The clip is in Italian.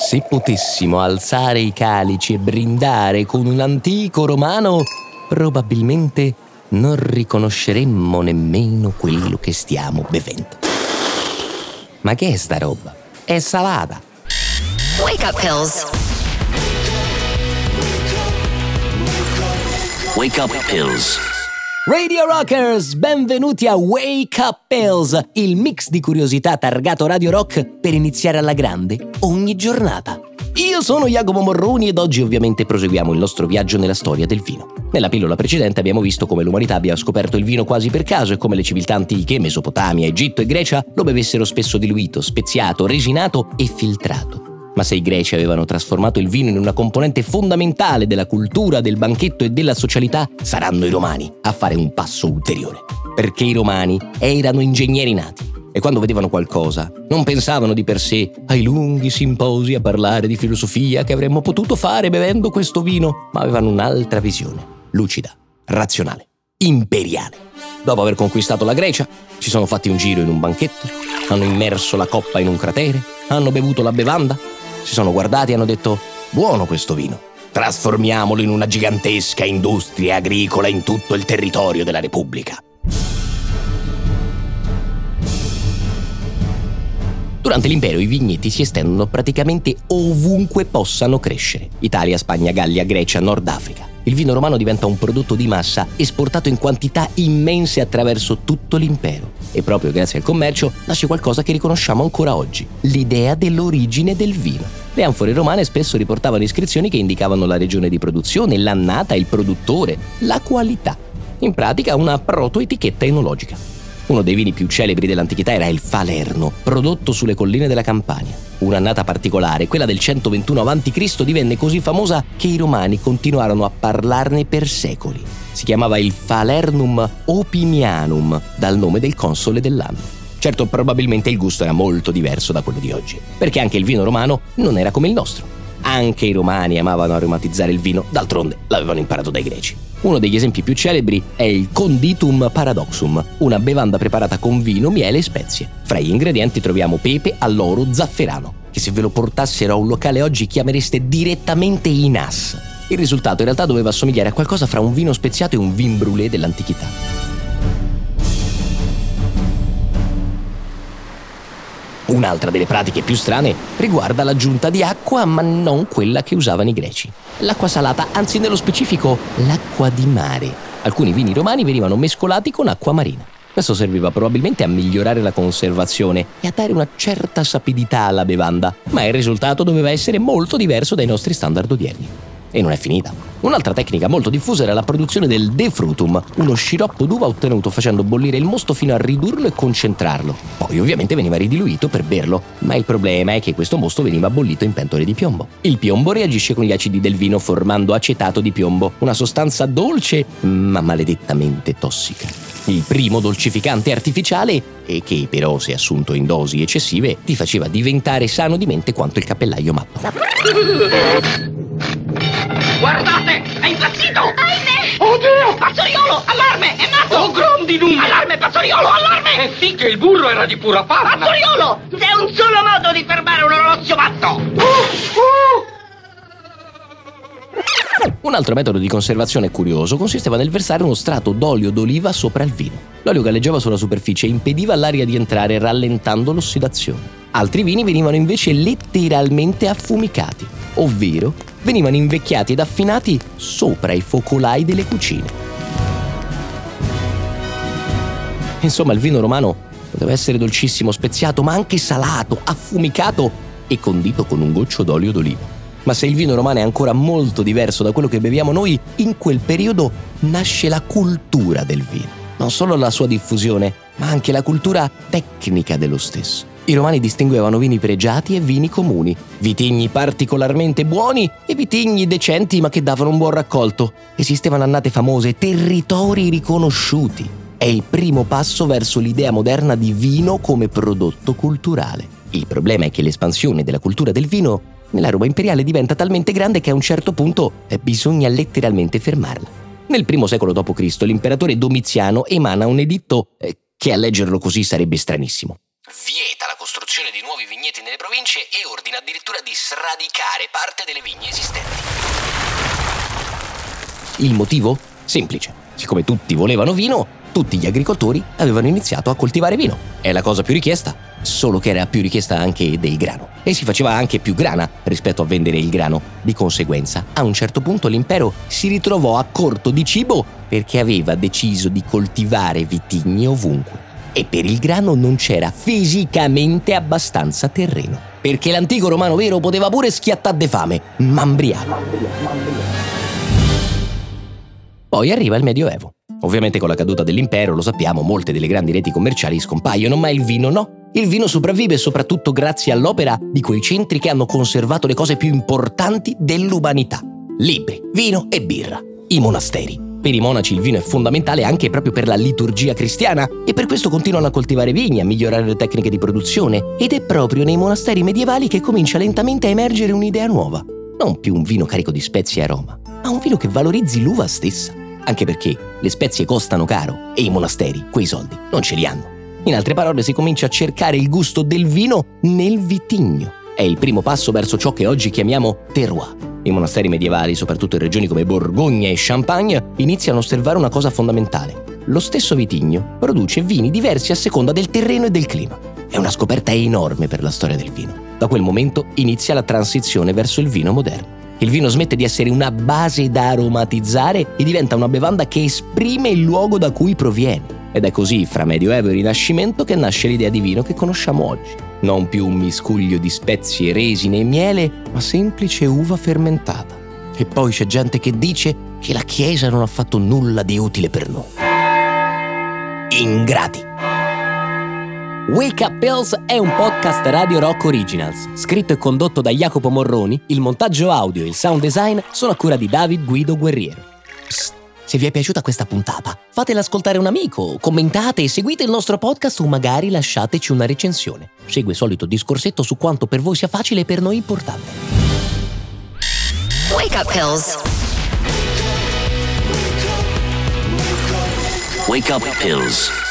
Se potessimo alzare i calici e brindare con un antico romano, probabilmente non riconosceremmo nemmeno quello che stiamo bevendo. Ma che è sta roba? È salata! Wake up pills. Wake up pills. Radio Rockers, benvenuti a Wake Up Pills, il mix di curiosità targato Radio Rock per iniziare alla grande ogni giornata. Io sono Jacopo Morroni ed oggi ovviamente proseguiamo il nostro viaggio nella storia del vino. Nella pillola precedente abbiamo visto come l'umanità abbia scoperto il vino quasi per caso e come le civiltà antiche, Mesopotamia, Egitto e Grecia, lo bevessero spesso diluito, speziato, resinato e filtrato. Ma se i greci avevano trasformato il vino in una componente fondamentale della cultura, del banchetto e della socialità, saranno i romani a fare un passo ulteriore. Perché i romani erano ingegneri nati e quando vedevano qualcosa non pensavano di per sé ai lunghi simposi a parlare di filosofia che avremmo potuto fare bevendo questo vino, ma avevano un'altra visione, lucida, razionale, imperiale. Dopo aver conquistato la Grecia, si sono fatti un giro in un banchetto, hanno immerso la coppa in un cratere, hanno bevuto la bevanda, si sono guardati e hanno detto: buono questo vino, trasformiamolo in una gigantesca industria agricola in tutto il territorio della Repubblica. Durante l'impero i vigneti si estendono praticamente ovunque possano crescere. Italia, Spagna, Gallia, Grecia, Nord Africa. Il vino romano diventa un prodotto di massa esportato in quantità immense attraverso tutto l'impero. E proprio grazie al commercio nasce qualcosa che riconosciamo ancora oggi: l'idea dell'origine del vino. Le anfore romane spesso riportavano iscrizioni che indicavano la regione di produzione, l'annata, il produttore, la qualità. In pratica una protoetichetta enologica. Uno dei vini più celebri dell'antichità era il Falerno, prodotto sulle colline della Campania. Un'annata particolare, quella del 121 a.C., divenne così famosa che i romani continuarono a parlarne per secoli. Si chiamava il Falernum Opimianum, dal nome del console dell'anno. Certo, probabilmente il gusto era molto diverso da quello di oggi, perché anche il vino romano non era come il nostro. Anche i romani amavano aromatizzare il vino, d'altronde l'avevano imparato dai greci. Uno degli esempi più celebri è il Conditum Paradoxum, una bevanda preparata con vino, miele e spezie. Fra gli ingredienti troviamo pepe, alloro, zafferano, che se ve lo portassero a un locale oggi chiamereste direttamente Inas. Il risultato in realtà doveva assomigliare a qualcosa fra un vino speziato e un vin brûlé dell'antichità. Un'altra delle pratiche più strane riguarda l'aggiunta di acqua, ma non quella che usavano i greci. L'acqua salata, anzi nello specifico l'acqua di mare. Alcuni vini romani venivano mescolati con acqua marina. Questo serviva probabilmente a migliorare la conservazione e a dare una certa sapidità alla bevanda, ma il risultato doveva essere molto diverso dai nostri standard odierni. E non è finita. Un'altra tecnica molto diffusa era la produzione del defrutum, uno sciroppo d'uva ottenuto facendo bollire il mosto fino a ridurlo e concentrarlo. Poi ovviamente veniva ridiluito per berlo, ma il problema è che questo mosto veniva bollito in pentole di piombo. Il piombo reagisce con gli acidi del vino formando acetato di piombo, una sostanza dolce ma maledettamente tossica. Il primo dolcificante artificiale, e che però, se assunto in dosi eccessive, ti faceva diventare sano di mente quanto il cappellaio matto. Guardate, è impazzito! Ahimè! Oddio! Pazzariolo, allarme, è matto! Oh, grandi numeri! Allarme, Pazzariolo, allarme! E sì che il burro era di pura farna! Pazzariolo! C'è un solo modo di fermare un orologio matto! Un altro metodo di conservazione curioso consisteva nel versare uno strato d'olio d'oliva sopra il vino. L'olio galleggiava sulla superficie e impediva all'aria di entrare, rallentando l'ossidazione. Altri vini venivano invece letteralmente affumicati, ovvero venivano invecchiati ed affinati sopra i focolai delle cucine. Insomma, il vino romano poteva essere dolcissimo, speziato, ma anche salato, affumicato e condito con un goccio d'olio d'oliva. Ma se il vino romano è ancora molto diverso da quello che beviamo noi, in quel periodo nasce la cultura del vino. Non solo la sua diffusione, ma anche la cultura tecnica dello stesso. I romani distinguevano vini pregiati e vini comuni, vitigni particolarmente buoni e vitigni decenti ma che davano un buon raccolto. Esistevano annate famose, territori riconosciuti. È il primo passo verso l'idea moderna di vino come prodotto culturale. Il problema è che l'espansione della cultura del vino nella Roma imperiale diventa talmente grande che a un certo punto bisogna letteralmente fermarla. Nel I secolo d.C. l'imperatore Domiziano emana un editto che a leggerlo così sarebbe stranissimo. Vieta la costruzione di nuovi vigneti vigneti nelle province e ordina addirittura di sradicare parte delle vigne esistenti. Il motivo? Semplice. Siccome tutti volevano vino, tutti gli agricoltori avevano iniziato a coltivare vino. È la cosa più richiesta, solo che era più richiesta anche del grano. E si faceva anche più grana rispetto a vendere il grano. Di conseguenza, a un certo punto l'impero si ritrovò a corto di cibo perché aveva deciso di coltivare vitigni ovunque. E per il grano non c'era fisicamente abbastanza terreno. Perché l'antico romano vero poteva pure schiattare de fame, mambriaco. Poi arriva il Medioevo. Ovviamente con la caduta dell'impero, lo sappiamo, molte delle grandi reti commerciali scompaiono, ma il vino no. Il vino sopravvive soprattutto grazie all'opera di quei centri che hanno conservato le cose più importanti dell'umanità. Libri, vino e birra. I monasteri. Per i monaci il vino è fondamentale anche proprio per la liturgia cristiana e per questo continuano a coltivare vigni, a migliorare le tecniche di produzione. Ed è proprio nei monasteri medievali che comincia lentamente a emergere un'idea nuova. Non più un vino carico di spezie e aroma, ma un vino che valorizzi l'uva stessa. Anche perché le spezie costano caro e i monasteri quei soldi non ce li hanno. In altre parole, si comincia a cercare il gusto del vino nel vitigno. È il primo passo verso ciò che oggi chiamiamo terroir. I monasteri medievali, soprattutto in regioni come Borgogna e Champagne, iniziano a osservare una cosa fondamentale. Lo stesso vitigno produce vini diversi a seconda del terreno e del clima. È una scoperta enorme per la storia del vino. Da quel momento inizia la transizione verso il vino moderno. Il vino smette di essere una base da aromatizzare e diventa una bevanda che esprime il luogo da cui proviene. Ed è così, fra Medioevo e Rinascimento, che nasce l'idea di vino che conosciamo oggi. Non più un miscuglio di spezie, resine e miele, ma semplice uva fermentata. E poi c'è gente che dice che la Chiesa non ha fatto nulla di utile per noi. Ingrati! Wake Up Pills è un podcast Radio Rock Originals, scritto e condotto da Jacopo Morroni, il montaggio audio e il sound design sono a cura di David Guido Guerriero. Psst, se vi è piaciuta questa puntata, fatela ascoltare un amico, commentate, seguite il nostro podcast o magari lasciateci una recensione. Segue il solito discorsetto su quanto per voi sia facile e per noi importante. Wake Up Pills. Wake Up Pills.